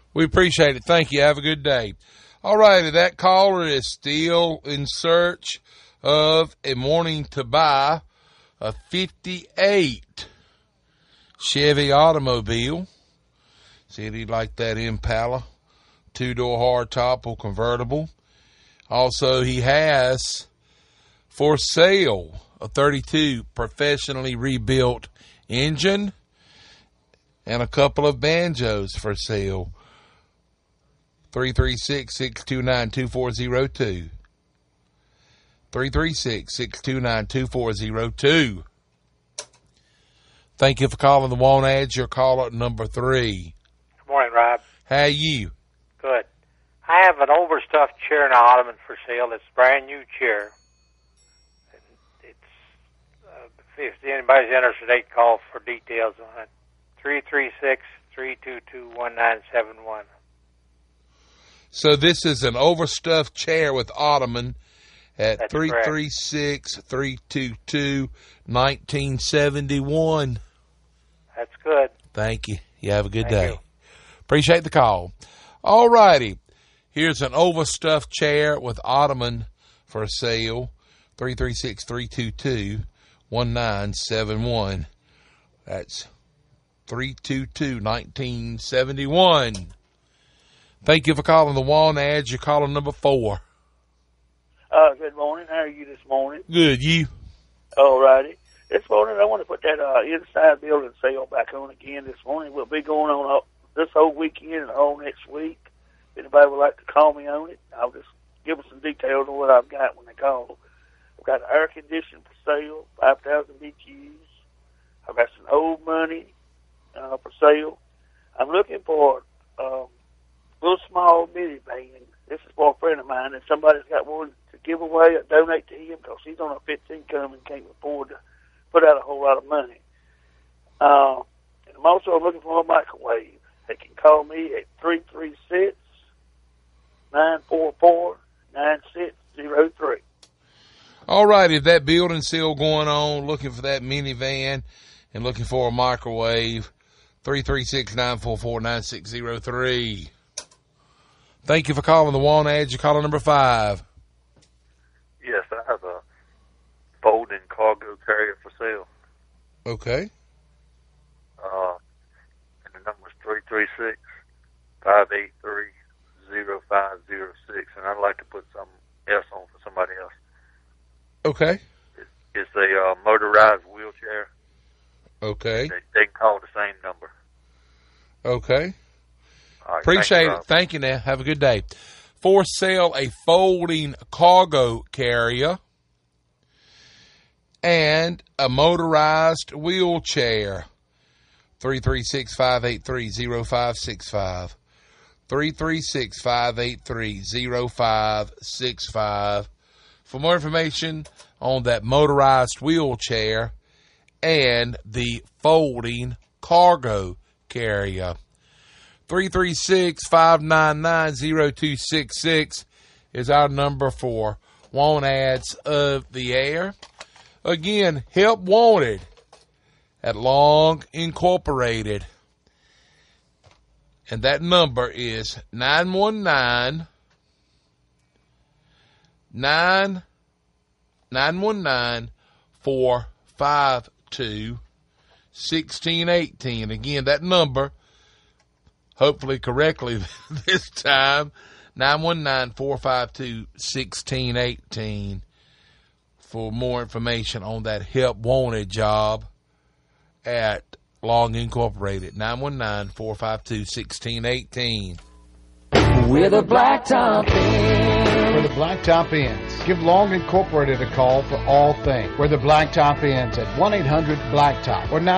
We appreciate it. Thank you. Have a good day. All righty, that caller is still in search of and wanting to buy a 58 Chevy automobile. Said he'd like that Impala, two-door hardtop or convertible. Also, he has for sale a 32 professionally rebuilt engine and a couple of Banjos for sale. 336-629-2402. 336-629-2402. Thank you for calling the Want Ads. Your caller number 3. Good morning, Rob. How are you? Good. I have an overstuffed chair in an ottoman for sale. It's a brand new chair. It's if anybody's interested, they can call for details on it. 336-322-1971. So this is an overstuffed chair with ottoman at 336-322-1971. That's good. Thank you. You have a good Thank day. you. Appreciate the call. All righty. Here's an overstuffed chair with ottoman for sale. 336-322-1971. That's 322-1971. Thank you for calling the Want Ads. You're calling number 4. Good morning. How are you this morning? Good. You? All righty. This morning, I want to put that inside building sale back on again this morning. We'll be going on this whole weekend and all next week. If anybody would like to call me on it, I'll just give them some details on what I've got when they call. I've got an air conditioner for sale, 5,000 BQs. I've got some old money for sale. I'm looking for a little small minivan. This is for a friend of mine, and somebody's got one to give away or donate to him because he's on a fixed income and can't afford to put out a whole lot of money. And I'm also looking for a microwave. They can call me at 336-944-9603. All righty. If that building sale going on, looking for that minivan and looking for a microwave, 336-944-9603. Thank you for calling the Want Ads. You're calling number 5. Yes, I have a folding cargo carrier for sale. Okay. And the number is 336-583-0506. And I'd like to put something else on for somebody else. Okay. It's a motorized wheelchair. Okay. They can call the same number. Okay. All right, Appreciate it. Thank you now. Have a good day. For sale, a folding cargo carrier and a motorized wheelchair. 336-583-0565. 336-583-0565. For more information on that motorized wheelchair and the folding cargo carrier. 336-599-0266 is our number for Want Ads of the Air. Again, help wanted at Long Incorporated. And that number is 919-452-1618. Again, that number, hopefully correctly this time, 919-452-1618 for more information on that help wanted job at Long Incorporated. 919-452-1618. Where the blacktop ends. Where the blacktop ends. Give Long Incorporated a call for all things Where the Blacktop Ends at 1-800-BLACKTOP or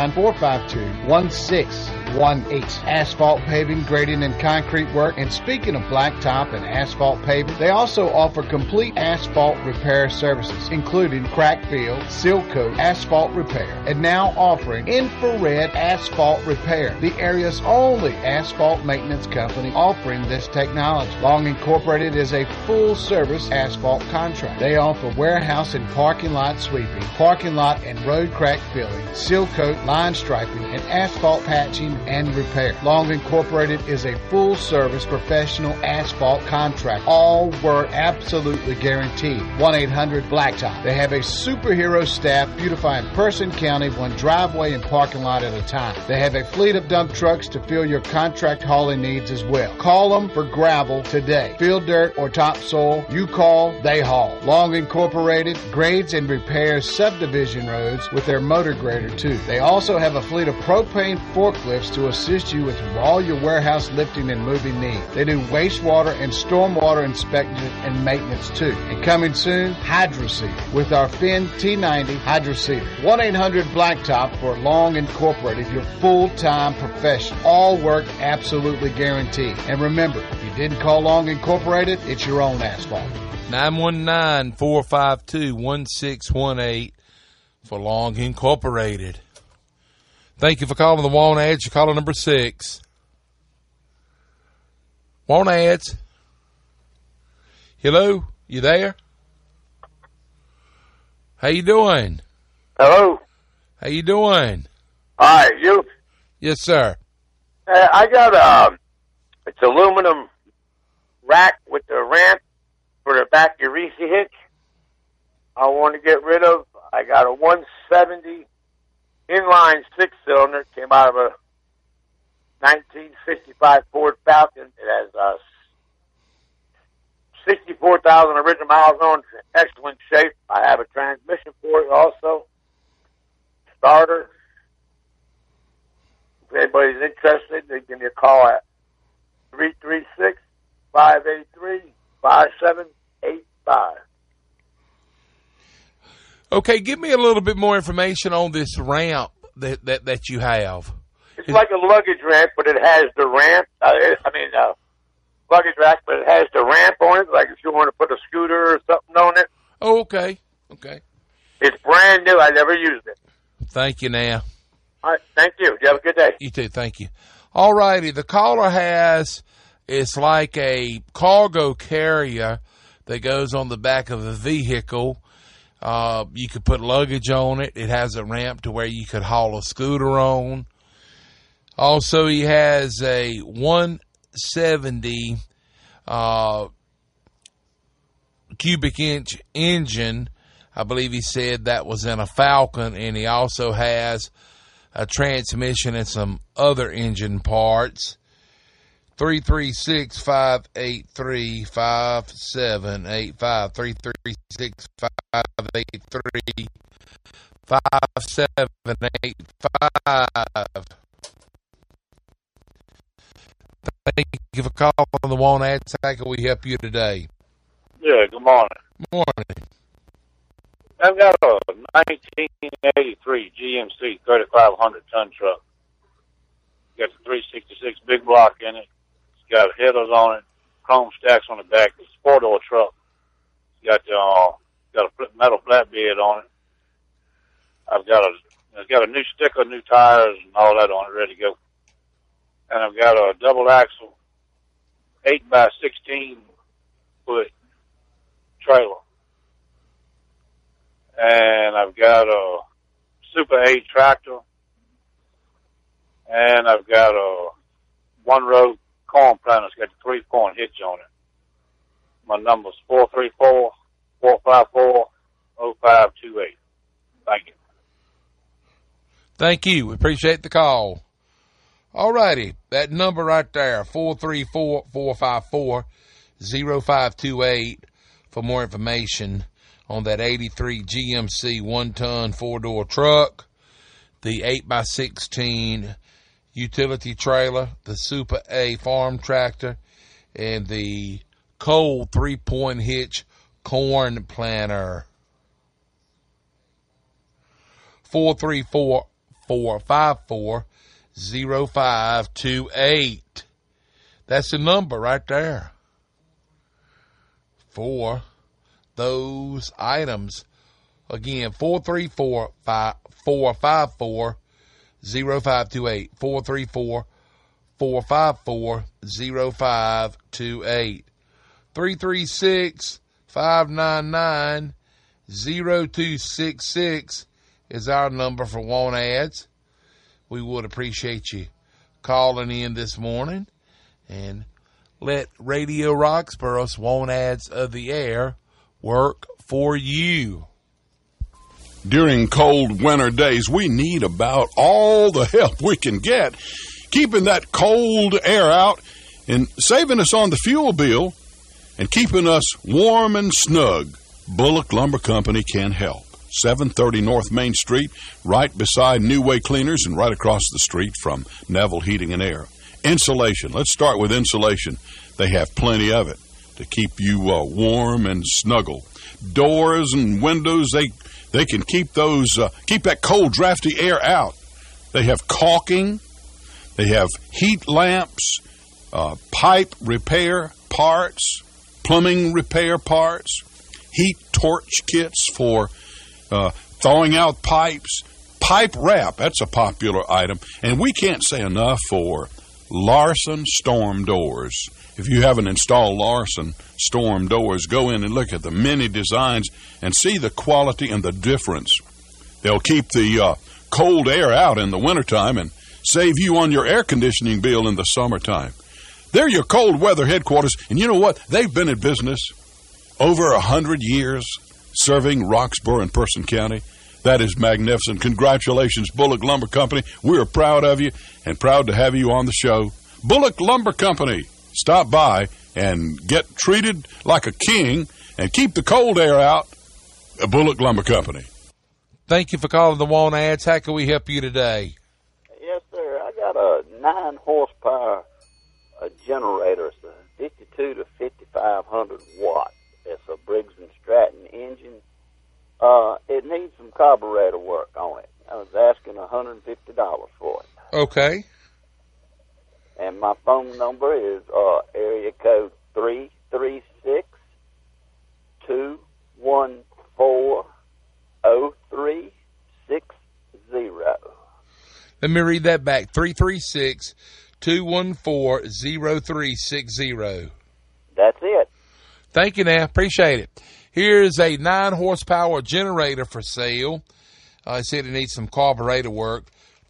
919-452-1618. Asphalt paving, grading, and concrete work. And speaking of blacktop and asphalt paving, they also offer complete asphalt repair services, including crack fill, seal coat, asphalt repair, and now offering infrared asphalt repair, the area's only asphalt maintenance company offering this technology. Long Incorporated is a full-service asphalt contractor. They offer warehouse and parking lot sweeping, parking lot and road crack filling, seal coat, line striping, and asphalt patching and repair. Long Incorporated is a full-service professional asphalt contract. All work absolutely guaranteed. 1-800-BLACKTOP. They have a superhero staff beautifying Person County, one driveway and parking lot at a time. They have a fleet of dump trucks to fill your contract hauling needs as well. Call them for gravel today. Field dirt or topsoil, you call, they haul. Long Incorporated grades and repairs subdivision roads with their motor grader too. They also have a fleet of propane forklifts to assist you with all your warehouse lifting and moving needs. They do wastewater and stormwater inspection and maintenance too. And coming soon, HydroSeeder with our Finn T90 HydroSeeder. 1-800-BLACKTOP for Long Incorporated, your full-time professional. All work absolutely guaranteed. And remember, if you didn't call Long Incorporated, it's your own asphalt. 919-452-1618 for Long Incorporated. Thank you for calling the Want Ads. You're caller number 6. Want Ads. Hello? You there? How you doing? Hello. How you doing? All right, you. Yes, sir. I got it's aluminum rack with the ramp for the back Eureka hitch. I want to get rid of. I got a 170 inline 6-cylinder. Came out of a 1965 Ford Falcon. It has 64,000 original miles on. It's in excellent shape. I have a transmission for it also. Starter. If anybody's interested, they give me a call at 336-583-5785. Okay, give me a little bit more information on this ramp that you have. It's like a luggage ramp, but it has the ramp. Luggage rack, but it has the ramp on it, like if you want to put a scooter or something on it. Oh, okay. Okay. It's brand new. I never used it. Thank you, now. All right, thank you. You have a good day. You too, thank you. All righty, the caller it's like a cargo carrier that goes on the back of a vehicle. You could put luggage on it. It has a ramp to where you could haul a scooter on. Also, he has a 170 cubic inch engine. I believe he said that was in a Falcon, and he also has a transmission and some other engine parts. 336-583-5785. 336-583-5785. Thank you for calling the Want Ads. How can we help you today? Yeah, good morning. Morning. I've got a 1983 GMC 3,500 ton truck. Got the 366 big block in it. It's got headers on it, chrome stacks on the back. It's a 4-door truck. It's got a metal flatbed on it. It's got a new sticker, new tires, and all that on it, ready to go. And I've got a double axle, 8x16 foot trailer. And I've got a Super 8 tractor. And I've got a one-row corn planter. It's got a 3-point hitch on it. My number's 434-454-0528. Thank you. Thank you. We appreciate the call. All righty. That number right there, 434-454-0528 for more information on that 83 GMC 1-ton 4-door truck, the 8x16 utility trailer, the Super A farm tractor, and the Cole 3-point hitch corn planter. 434-454-0528. That's the number right there for those items. Again, 434-454-0528. 434-454-0528. 336-599-0266 is our number for Want Ads. We would appreciate you calling in this morning. And let Radio Roxboro's Want Ads of the Air work for you. During cold winter days, we need about all the help we can get, keeping that cold air out and saving us on the fuel bill and keeping us warm and snug. Bullock Lumber Company can help. 730 North Main Street, right beside New Way Cleaners and right across the street from Neville Heating and Air. Insulation. Let's start with insulation. They have plenty of it to keep you warm and snuggle. Doors and windows, they can keep those keep that cold, drafty air out. They have caulking. They have heat lamps, pipe repair parts, plumbing repair parts, heat torch kits for thawing out pipes, pipe wrap. That's a popular item. And we can't say enough for Larson Storm Doors. If you haven't installed Larson Storm Doors, go in and look at the many designs and see the quality and the difference. They'll keep the cold air out in the wintertime and save you on your air conditioning bill in the summertime. They're your cold weather headquarters, and you know what? They've been in business over 100 years, serving Roxborough and Person County. That is magnificent. Congratulations, Bullock Lumber Company. We're proud of you and proud to have you on the show. Bullock Lumber Company. Stop by and get treated like a king and keep the cold air out. Bullock Lumber Company. Thank you for calling the Want Ads. How can we help you today? Yes, sir. I got a 9-horsepower generator. It's a 52 to 5,500 watt. It's a Briggs & Stratton engine. It needs some carburetor work on it. I was asking $150 for it. Okay. And my phone number is area code 336-214-0360. Let me read that back. 336-214-0360. That's it. Thank you now. Appreciate it. Here's a 9-horsepower generator for sale. I said it needs some carburetor work.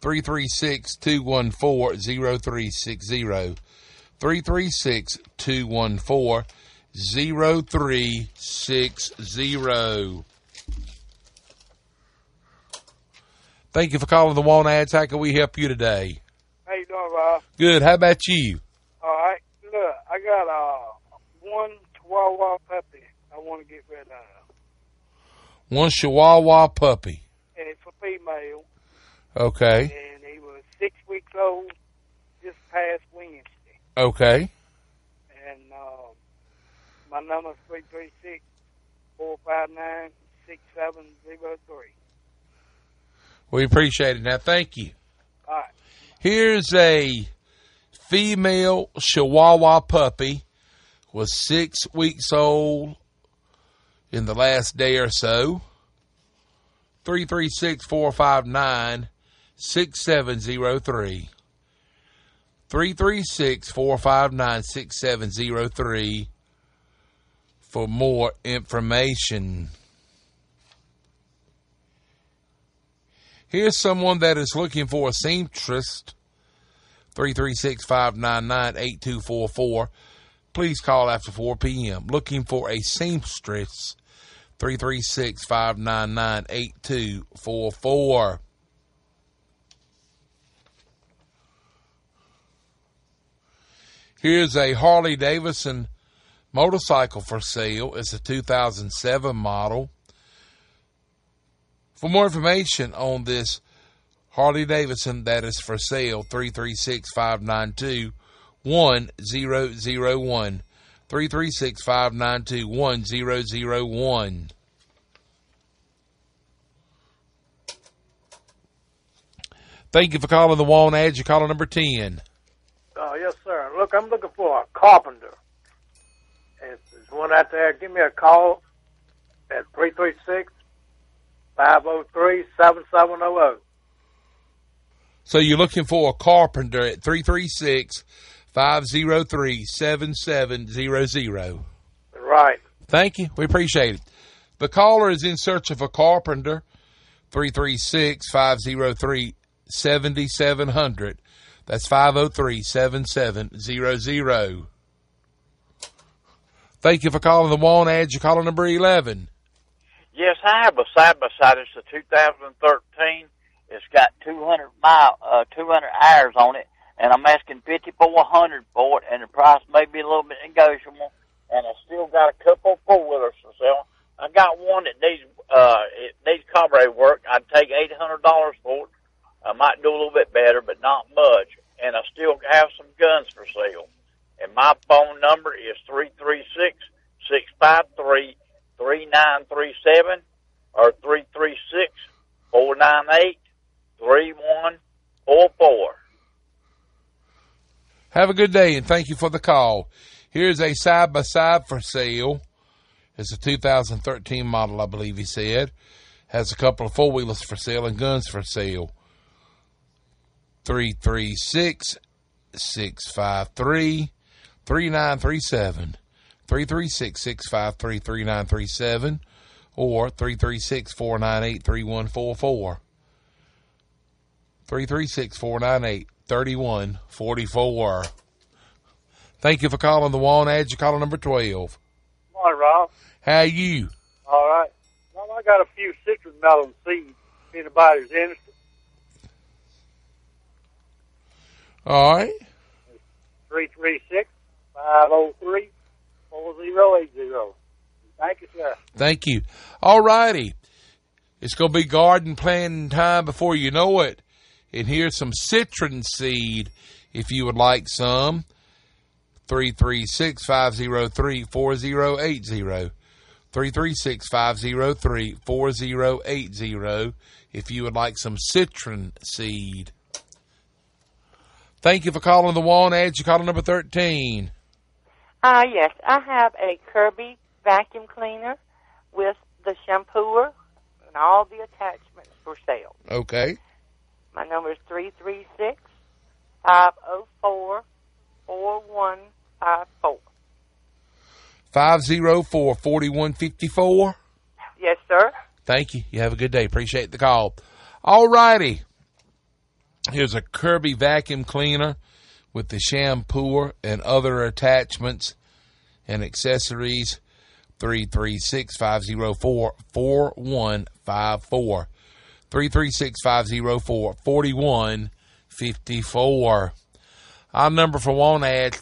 336-214-0360. 336-214-0360. Thank you for calling the Want Ads. How can we help you today? How you doing, Rob? Good. How about you? All right. Look, I got one Chihuahua puppy I want to get rid of. One Chihuahua puppy. And it's a female. Okay. And he was 6 weeks old this past Wednesday. Okay. And my number is 336-459-6703. We appreciate it. Now, thank you. All right. Here's a female Chihuahua puppy, was 6 weeks old in the last day or so. 336-459-6703. 336-459-6703 for more information. Here's someone that is looking for a seamstress. 336-599-8244. Please call after 4 p.m. Looking for a seamstress. 336-599-8244. Here's a Harley Davidson motorcycle for sale. It's a 2007 model. For more information on this Harley Davidson that is for sale, 336-592-1001. 336-592-1001. Thank you for calling the Want Ads. You're calling number 10. Yes, sir. Look, I'm looking for a carpenter. If there's one out there, give me a call at 336-503-7700. So you're looking for a carpenter at 336-503-7700. Right. Thank you. We appreciate it. The caller is in search of a carpenter, 336-503-7700. That's 503-7700. Thank you for calling the Want Ads. You're calling number 11. Yes, I have a side-by-side. It's a 2013. It's got 200 hours on it, and I'm asking $5,400 for it, and the price may be a little bit negotiable, and I still got a couple of four-wheelers to sell. I got one that needs carburetor work. I'd take $800 for it. I might do a little bit better, but not much. And I still have some guns for sale. And my phone number is 336-653-3937 or 336-498-3144. Have a good day, and thank you for the call. Here's a side-by-side for sale. It's a 2013 model, I believe he said. Has a couple of four-wheelers for sale and guns for sale. 336-653-3937. 336-653-3937 or 336-498-3144. 336-498-3144. Thank you for calling the Want Ads. You're calling number 12. Morning, Rob. How you? All right. Well, I got a few citrus melon seeds. If anybody's interested. All right. 336-503-4080. Thank you, sir. Thank you. All righty. It's going to be garden planting time before you know it. And here's some citron seed if you would like some. 336-503-4080. 336-503-4080 if you would like some citron seed. Thank you for calling the Want Ads. You're calling number 13. Yes, I have a Kirby vacuum cleaner with the shampooer and all the attachments for sale. Okay. My number is 336-504-4154. 504-4154? Yes, sir. Thank you. You have a good day. Appreciate the call. All righty. Here's a Kirby vacuum cleaner with the shampooer and other attachments and accessories. 336-504-4154. 336-504-4154. Our number for Want Ads,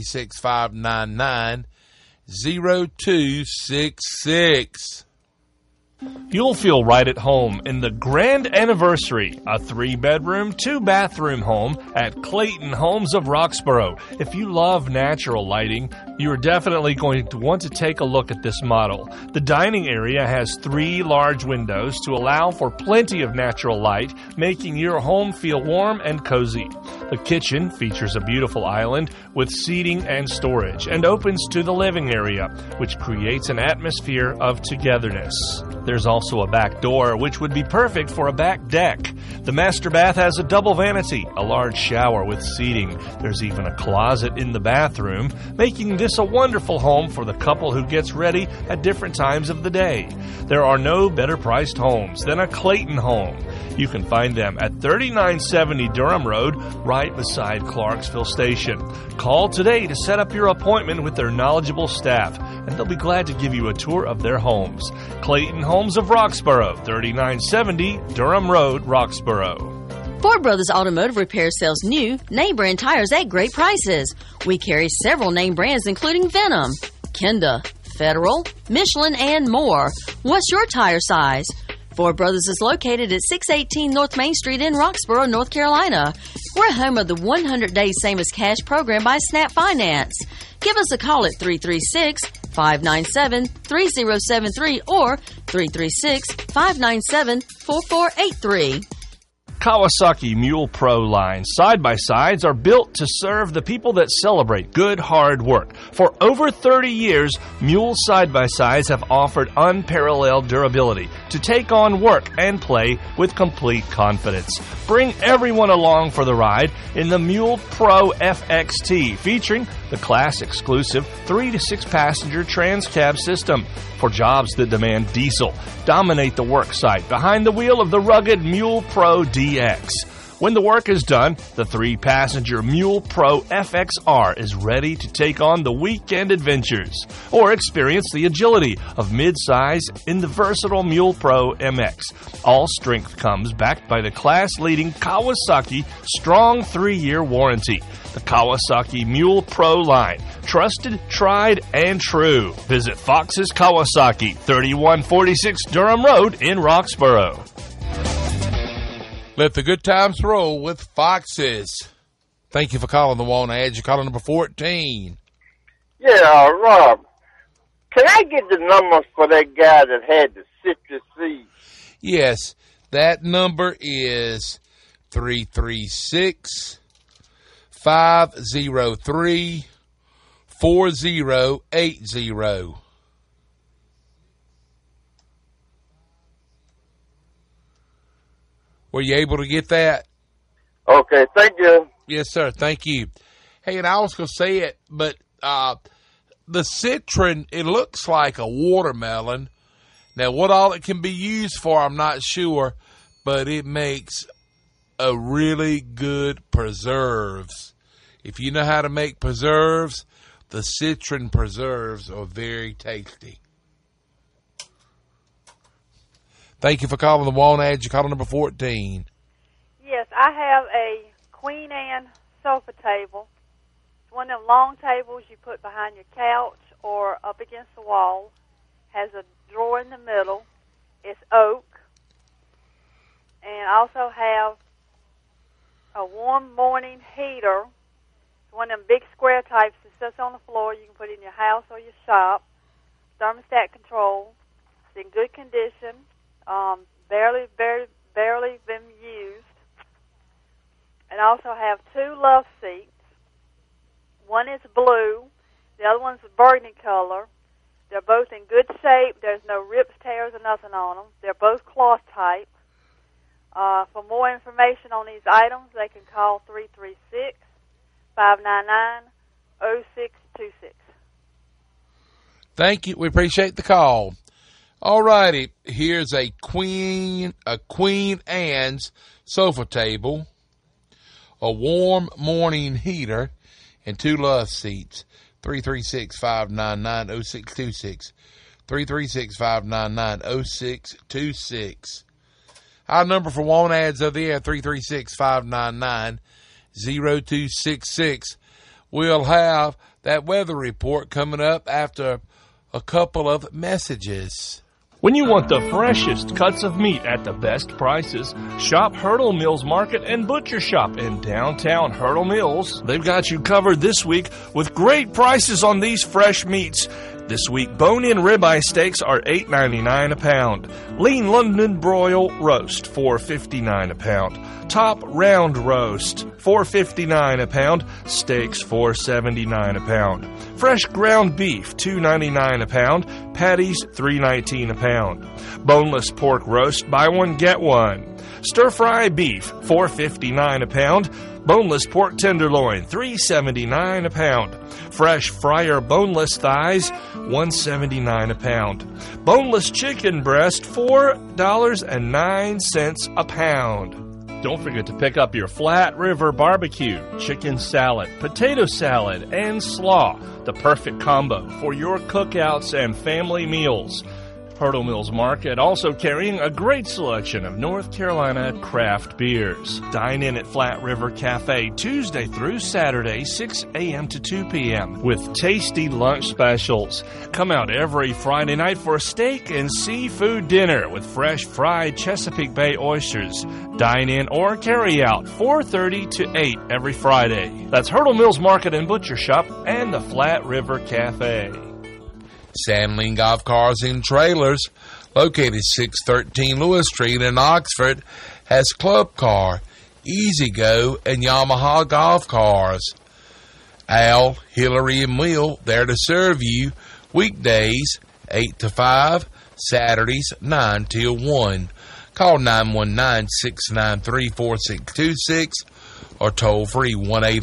336-599-0266. You'll feel right at home in the grand anniversary, a 3-bedroom, 2-bathroom home at Clayton Homes of Roxborough. If you love natural lighting, you are definitely going to want to take a look at this model. The dining area has 3 large windows to allow for plenty of natural light, making your home feel warm and cozy. The kitchen features a beautiful island with seating and storage and opens to the living area, which creates an atmosphere of togetherness. There's also a back door, which would be perfect for a back deck. The master bath has a double vanity, a large shower with seating. There's even a closet in the bathroom, making this a wonderful home for the couple who gets ready at different times of the day. There are no better priced homes than a Clayton home. You can find them at 3970 Durham Road, right beside Clarksville Station. Call today to set up your appointment with their knowledgeable staff, and they'll be glad to give you a tour of their homes. Clayton Homes of Roxborough, 3970 Durham Road, Roxborough. Ford Brothers Automotive Repair sells new, name brand tires at great prices. We carry several name brands including Venom, Kenda, Federal, Michelin, and more. What's your tire size? Ford Brothers is located at 618 North Main Street in Roxborough, North Carolina. We're home of the 100 Days Same as Cash program by Snap Finance. Give us a call at 336-597-3073 or 336-597-4483. Kawasaki Mule Pro line side-by-sides are built to serve the people that celebrate good, hard work. For over 30 years, Mule side-by-sides have offered unparalleled durability to take on work and play with complete confidence. Bring everyone along for the ride in the Mule Pro FXT, featuring the class-exclusive 3 to 6 passenger trans-cab system. For jobs that demand diesel, dominate the work site behind the wheel of the rugged Mule Pro DX. When the work is done, the 3-passenger Mule Pro FXR is ready to take on the weekend adventures or experience the agility of midsize in the versatile Mule Pro MX. All strength comes backed by the class-leading Kawasaki strong 3-year warranty. The Kawasaki Mule Pro line. Trusted, tried, and true. Visit Fox's Kawasaki, 3146 Durham Road in Roxborough. Let the good times roll with Fox's. Thank you for calling the Want Ads. You're calling number 14. Yeah, Rob, can I get the numbers for that guy that had the citrus seed? Yes, that number is 336-503-4080. Were you able to get that? Okay, thank you. Yes, sir. Thank you. Hey, and I was going to say it, but the citron, it looks like a watermelon. Now, what all it can be used for, I'm not sure, but it makes a really good preserves. If you know how to make preserves, the citron preserves are very tasty. Thank you for calling the Want Ads. You're calling number 14. Yes, I have a Queen Anne sofa table. It's one of them long tables you put behind your couch or up against the wall. Has a drawer in the middle. It's oak. And I also have a warm morning heater. It's one of them big square types that sits on the floor. You can put it in your house or your shop. Thermostat control. It's in good condition. Barely been used. And I also have 2 love seats. One is blue. The other one's burgundy color. They're both in good shape. There's no rips, tears, or nothing on them. They're both cloth type. For more information on these items, they can call 336-599-0626. Thank you. We appreciate the call. All righty. Here's a Queen Anne's sofa table, a warm morning heater, and 2 love seats. 336-599-0626. 336-599-0626. Our number for Want Ads of the air, 336-599-0266. We'll have that weather report coming up after a couple of messages. When you want the freshest cuts of meat at the best prices, shop Hurdle Mills Market and Butcher Shop in downtown Hurdle Mills. They've got you covered this week with great prices on these fresh meats. This week, bone-in ribeye steaks are $8.99 a pound. Lean London broil roast, $4.59 a pound. Top round roast, $4.59 a pound. Steaks, $4.79 a pound. Fresh ground beef, $2.99 a pound. Patties, $3.19 a pound. Boneless pork roast, buy one get one. Stir-fry beef, $4.59 a pound. Boneless pork tenderloin, $3.79 a pound. Fresh fryer boneless thighs, $1.79 a pound. Boneless chicken breast, $4.09 a pound. Don't forget to pick up your Flat River Barbecue, chicken salad, potato salad, and slaw, the perfect combo for your cookouts and family meals. Hurdle Mills Market also carrying a great selection of North Carolina craft beers. Dine in at Flat River Cafe Tuesday through Saturday, 6 a.m. to 2 p.m. with tasty lunch specials. Come out every Friday night for a steak and seafood dinner with fresh fried Chesapeake Bay oysters. Dine in or carry out 4:30 to 8 every Friday. That's Hurdle Mills Market and Butcher Shop and the Flat River Cafe. Sandling Golf Cars and Trailers, located 613 Lewis Street in Oxford, has Club Car, Easy Go, and Yamaha golf cars. Al, Hillary, and Will there to serve you weekdays 8 to 5, Saturdays 9 till 1. Call 919-693-4626 or toll free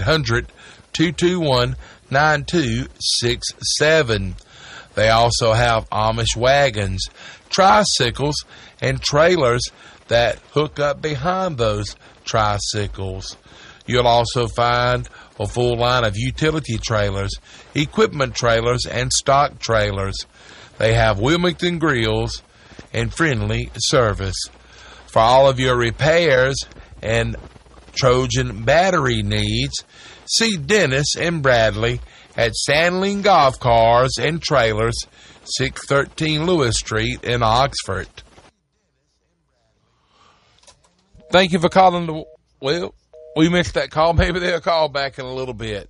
1-800-221-9267. They also have Amish wagons, tricycles, and trailers that hook up behind those tricycles. You'll also find a full line of utility trailers, equipment trailers, and stock trailers. They have Wilmington grills and friendly service. For all of your repairs and Trojan battery needs, see Dennis and Bradley at Sandling Golf Cars and Trailers, 613 Lewis Street in Oxford. Thank you for calling. Well, we missed that call. Maybe they'll call back in a little bit.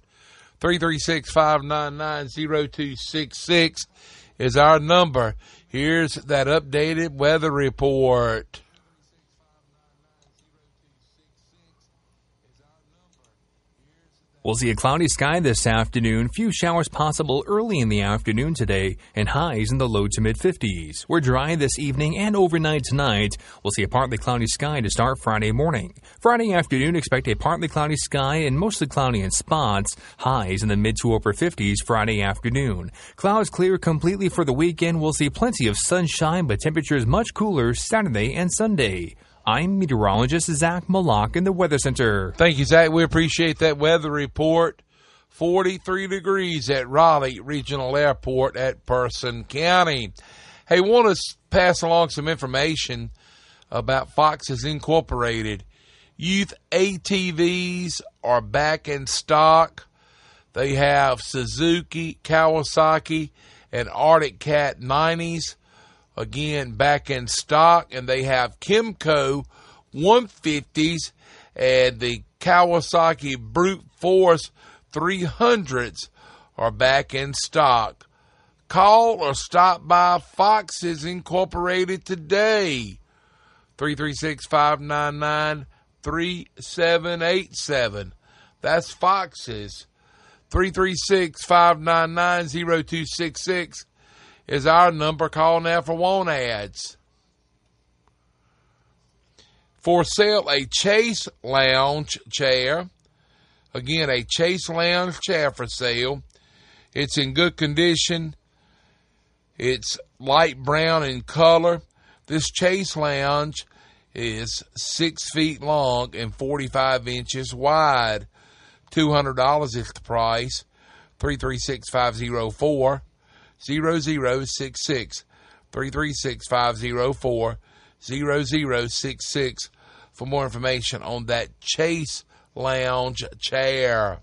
336-599-0266 is our number. Here's that updated weather report. We'll see a cloudy sky this afternoon. Few showers possible early in the afternoon today, and highs in the low to mid-50s. We're dry this evening and overnight tonight. We'll see a partly cloudy sky to start Friday morning. Friday afternoon, expect a partly cloudy sky and mostly cloudy in spots. Highs in the mid to upper 50s Friday afternoon. Clouds clear completely for the weekend. We'll see plenty of sunshine, but temperatures much cooler Saturday and Sunday. I'm meteorologist Zach Malak in the Weather Center. Thank you, Zach. We appreciate that weather report. 43 degrees at Raleigh Regional Airport at Person County. Hey, want to pass along some information about Foxes Incorporated. Youth ATVs are back in stock. They have Suzuki, Kawasaki, and Arctic Cat 90s. Again, back in stock, and they have Kymco 150s and the Kawasaki Brute Force 300s are back in stock. Call or stop by Foxes Incorporated today. 336-599-3787. That's Foxes. 336-599-0266. is our number. Call now for want ads. For sale, a Chase Lounge chair. Again, a Chase Lounge chair for sale. It's in good condition. It's light brown in color. This Chase Lounge is 6 feet long and 45 inches wide. $200 is the price. 336-504. 0066 336-504-0066 for more information on that Chase Lounge chair.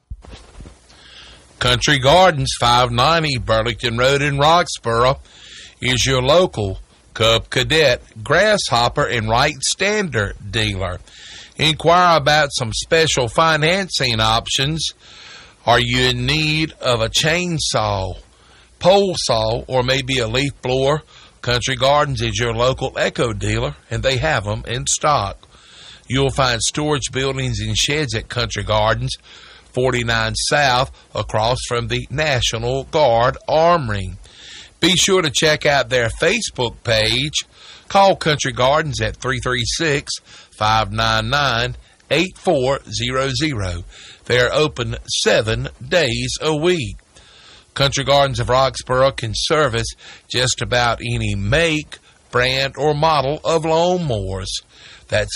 Country Gardens, 590 Burlington Road in Roxborough, is your local Cub Cadet, Grasshopper, and Wright Standard dealer. Inquire about some special financing options. Are you in need of a chainsaw, pole saw, or maybe a leaf blower? Country Gardens is your local Echo dealer, and they have them in stock. You'll find storage buildings and sheds at Country Gardens, 49 South, across from the National Guard Armory. Be sure to check out their Facebook page. Call Country Gardens at 336-599-8400. They are open 7 days a week. Country Gardens of Roxborough can service just about any make, brand, or model of lawnmowers. That's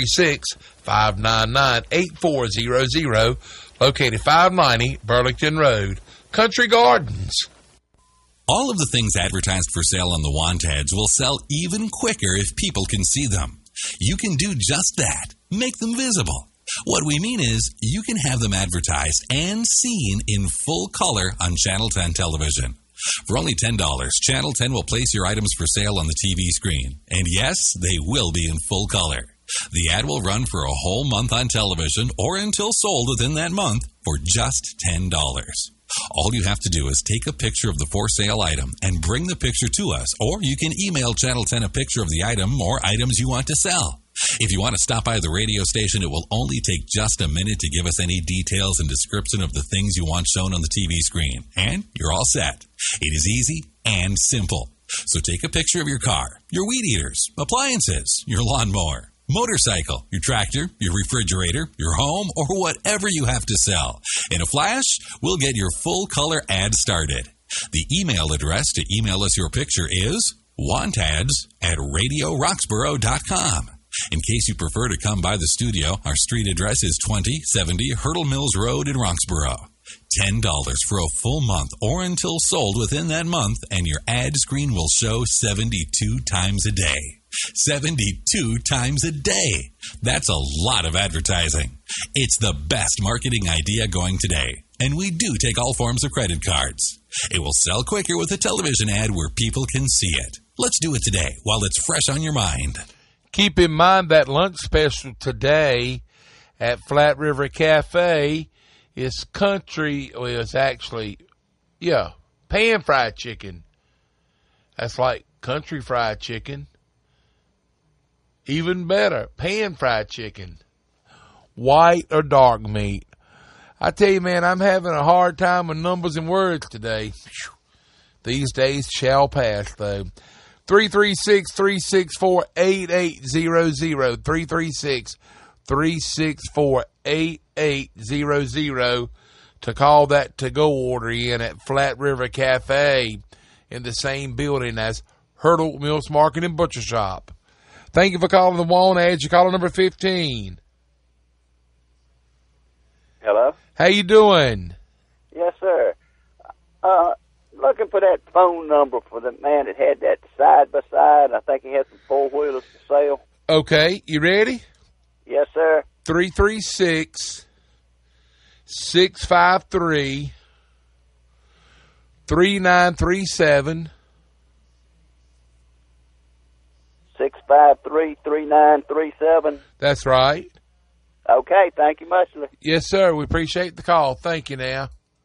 336-599-8400, located 590 Burlington Road. Country Gardens. All of the things advertised for sale on the want ads will sell even quicker if people can see them. You can do just that. Make them visible. What we mean is you can have them advertised and seen in full color on Channel 10 television. For only $10, Channel 10 will place your items for sale on the TV screen. And yes, they will be in full color. The ad will run for a whole month on television or until sold within that month for just $10. All you have to do is take a picture of the for sale item and bring the picture to us, or you can email Channel 10 a picture of the item or items you want to sell. If you want to stop by the radio station, it will only take just a minute to give us any details and description of the things you want shown on the TV screen, and you're all set. It is easy and simple. So take a picture of your car, your weed eaters, appliances, your lawnmower, motorcycle, your tractor, your refrigerator, your home, or whatever you have to sell. In a flash, we'll get your full color ad started. The email address to email us your picture is wantads@radioroxborough.com. In case you prefer to come by the studio, our street address is 2070 Hurdle Mills Road in Roxborough. $10 for a full month or until sold within that month, and your ad screen will show 72 times a day. 72 times a day. That's a lot of advertising. It's the best marketing idea going today, and we do take all forms of credit cards. It will sell quicker with a television ad where people can see it. Let's do it today while it's fresh on your mind. Keep in mind that lunch special today at Flat River Cafe is pan-fried chicken. That's like country fried chicken. Even better, pan-fried chicken. White or dark meat. I tell you, man, I'm having a hard time with numbers and words today. These days shall pass, though. 336-364-8800. 336-364-8800 to call that to-go order in at Flat River Cafe in the same building as Hurdle Mills Market and Butcher Shop. Thank you for calling the Want Ads. You're calling number 15. Hello? How you doing? Yes, sir. Looking for that phone number for the man that had that side-by-side. I think he had some four-wheelers for sale. Okay, you ready? Yes, sir. 336-653-3937. 653-3937. That's right. Okay, thank you much. Yes, sir. We appreciate the call. Thank you now.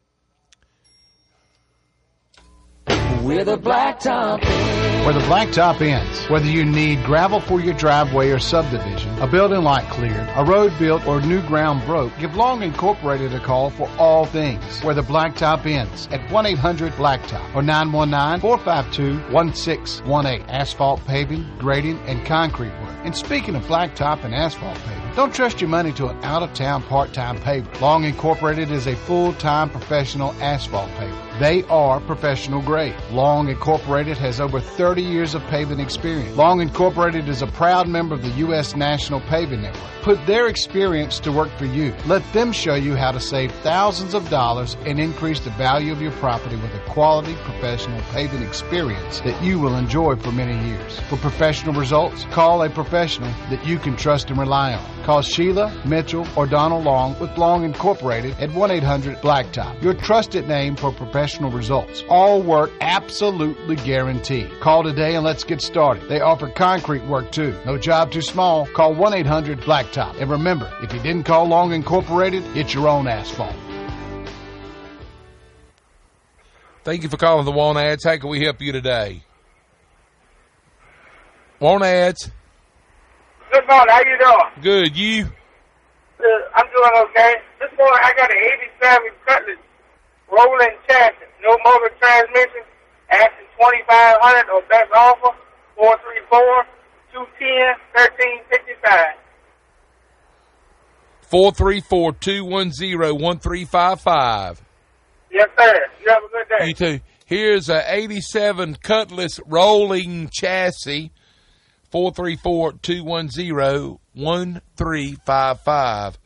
Where the blacktop ends. Where the blacktop ends. Whether you need gravel for your driveway or subdivision, a building lot cleared, a road built, or new ground broke, give Long Incorporated a call for all things. Where the blacktop ends at 1-800-BLACKTOP or 919-452-1618. Asphalt paving, grading, and concrete work. And speaking of blacktop and asphalt paving, don't trust your money to an out-of-town part-time paver. Long Incorporated is a full-time professional asphalt paver. They are professional grade. Long Incorporated has over 30 years of paving experience. Long Incorporated is a proud member of the U.S. National Paving Network. Put their experience to work for you. Let them show you how to save thousands of dollars and increase the value of your property with a quality professional paving experience that you will enjoy for many years. For professional results, call a professional that you can trust and rely on. Call Sheila, Mitchell, or Donald Long with Long Incorporated at 1-800-BLACKTOP. Your trusted name for professional results. All work absolutely guaranteed. Call today and let's get started. They offer concrete work too. No job too small. Call 1-800-BLACKTOP. And remember, if you didn't call Long Incorporated, it's your own asphalt. Thank you for calling the Want Ads. How can we help you today? Want Ads. Good morning. How you doing? Good. You? I'm doing okay. This morning I got an 87 Cutlass rolling chassis, no motor transmission, asking $2,500 or best offer 434-210-1355. 434-210-1355. Yes, sir. You have a good day. You too. Here's a 87 Cutlass rolling chassis. 434-210-1355.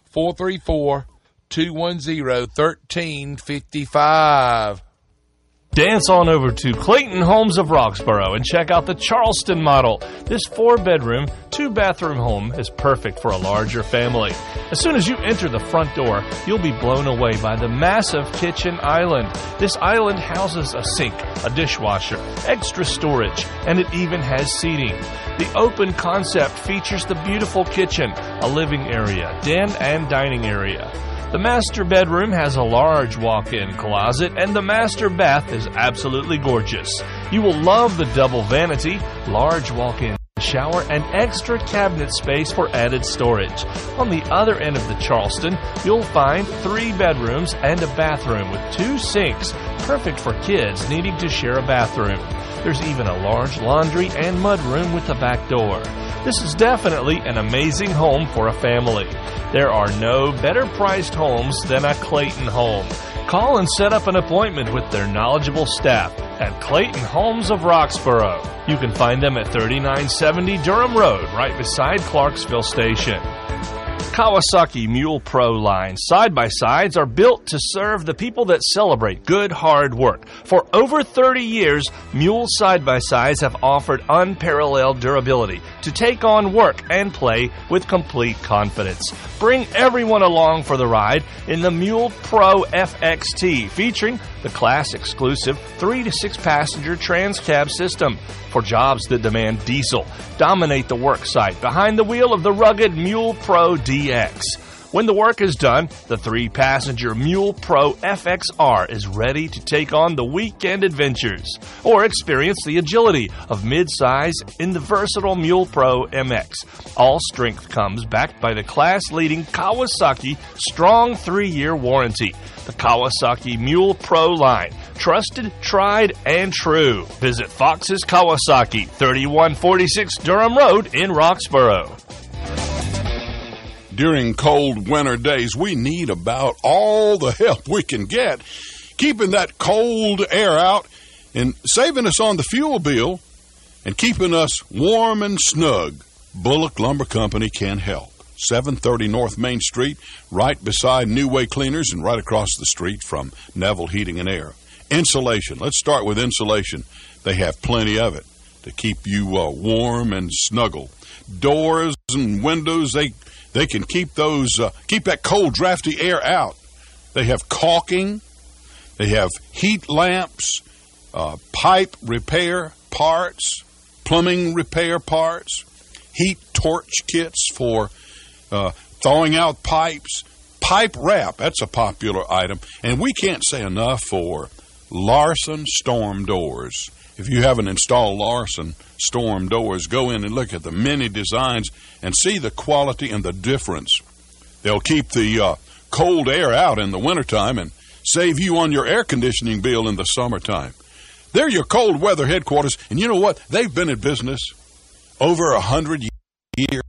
434-210-1355. Dance on over to Clayton Homes of Roxborough and check out the Charleston model. This 4-bedroom, 2-bathroom home is perfect for a larger family. As soon as you enter the front door, you'll be blown away by the massive kitchen island. This island houses a sink, a dishwasher, extra storage, and it even has seating. The open concept features the beautiful kitchen, a living area, den and dining area. The master bedroom has a large walk-in closet, and the master bath is absolutely gorgeous. You will love the double vanity, large walk-in shower, and extra cabinet space for added storage. On the other end of the Charleston, you'll find 3 bedrooms and a bathroom with 2 sinks, perfect for kids needing to share a bathroom. There's even a large laundry and mudroom with a back door. This is definitely an amazing home for a family. There are no better priced homes than a Clayton home. Call and set up an appointment with their knowledgeable staff at Clayton Homes of Roxborough. You can find them at 3970 Durham Road, right beside Clarksville Station. Kawasaki Mule Pro line side-by-sides are built to serve the people that celebrate good, hard work. For over 30 years, Mule side-by-sides have offered unparalleled durability to take on work and play with complete confidence. Bring everyone along for the ride in the Mule Pro FXT, featuring the class-exclusive 3 to 6 passenger trans-cab system. For jobs that demand diesel, dominate the work site behind the wheel of the rugged Mule Pro DX. When the work is done, the 3-passenger Mule Pro FXR is ready to take on the weekend adventures, or experience the agility of midsize in the versatile Mule Pro MX. All strength comes backed by the class-leading Kawasaki strong 3-year warranty. The Kawasaki Mule Pro line, trusted, tried, and true. Visit Fox's Kawasaki, 3146 Durham Road in Roxborough. During cold winter days, we need about all the help we can get, keeping that cold air out and saving us on the fuel bill and keeping us warm and snug. Bullock Lumber Company can help. 730 North Main Street, right beside New Way Cleaners and right across the street from Neville Heating and Air. Insulation. Let's start with insulation. They have plenty of it to keep you warm and snuggle. Doors and windows, they can keep those keep that cold, drafty air out. They have caulking. They have heat lamps, pipe repair parts, plumbing repair parts, heat torch kits for thawing out pipes, pipe wrap. That's a popular item. And we can't say enough for Larson Storm Doors. If you haven't installed Larson Storm Doors, go in and look at the many designs and see the quality and the difference. They'll keep the cold air out in the wintertime and save you on your air conditioning bill in the summertime. They're your cold weather headquarters, and you know what? They've been in business over 100 years,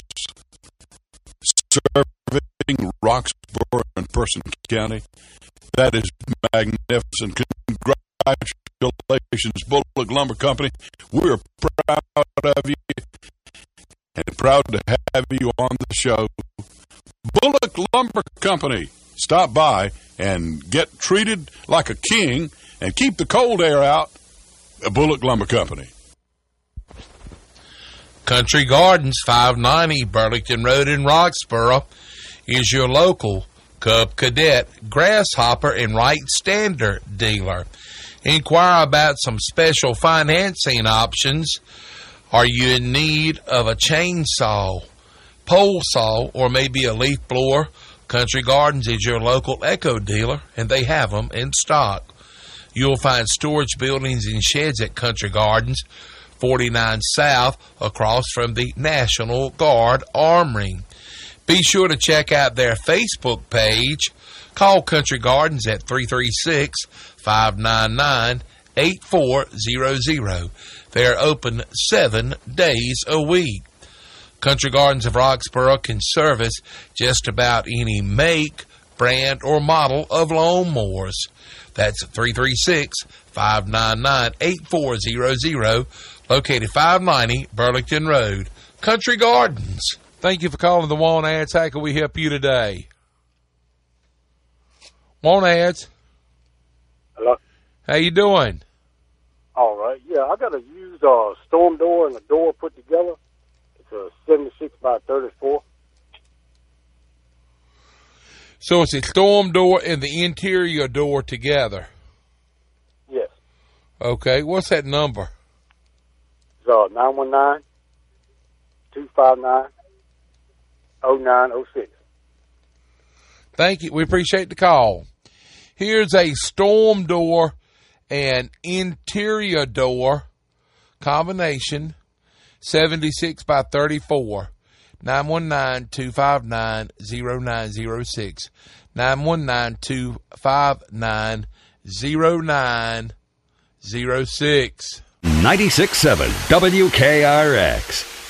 serving Roxborough and Person County. That is magnificent. Congratulations, Bullock Lumber Company. We're proud of you and proud to have you on the show. Bullock Lumber Company. Stop by and get treated like a king and keep the cold air out. Bullock Lumber Company. Country Gardens, 590 Burlington Road in Roxborough, is your local Cub Cadet, Grasshopper, and Right Standard dealer. Inquire about some special financing options. Are you in need of a chainsaw, pole saw, or maybe a leaf blower? Country Gardens is your local Echo dealer, and they have them in stock. You'll find storage buildings and sheds at Country Gardens, 49 South, across from the National Guard Armory. Be sure to check out their Facebook page. Call Country Gardens at 336-599-8400. They're open 7 days a week. Country Gardens of Roxborough can service just about any make, brand, or model of lawnmowers. That's 336-599-8400, located 590 Burlington Road. Country Gardens. Thank you for calling the Want Ads. How can we help you today? Want Ads. Hello. How you doing? All right. Yeah, I got a used storm door and a door put together. It's a 76 by 34. So it's a storm door and the interior door together? Yes. Okay. What's that number? It's 919-259-0906. Thank you. We appreciate the call. Here's a storm door and interior door combination, 76 by 34, 919-259-0906, 919-259-0906. 96.7 WKRX.